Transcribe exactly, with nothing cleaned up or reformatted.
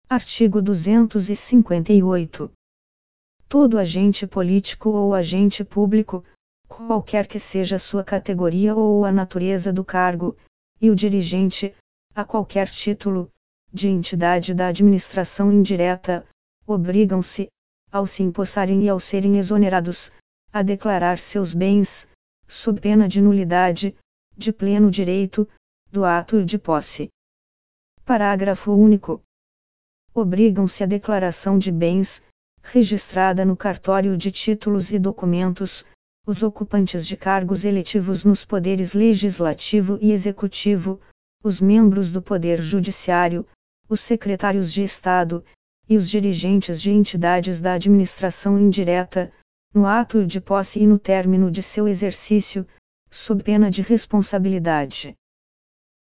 Artigo duzentos e cinquenta e oito. Todo agente político ou agente público, qualquer que seja sua categoria ou a natureza do cargo, e o dirigente, a qualquer título, de entidade da administração indireta, obrigam-se, ao se empossarem e ao serem exonerados, a declarar seus bens, sob pena de nulidade, de pleno direito, do ato de posse. Parágrafo único. Obrigam-se à declaração de bens, registrada no cartório de títulos e documentos, os ocupantes de cargos eletivos nos poderes legislativo e executivo, os membros do Poder Judiciário, os secretários de Estado, e os dirigentes de entidades da administração indireta, no ato de posse e no término de seu exercício, sob pena de responsabilidade.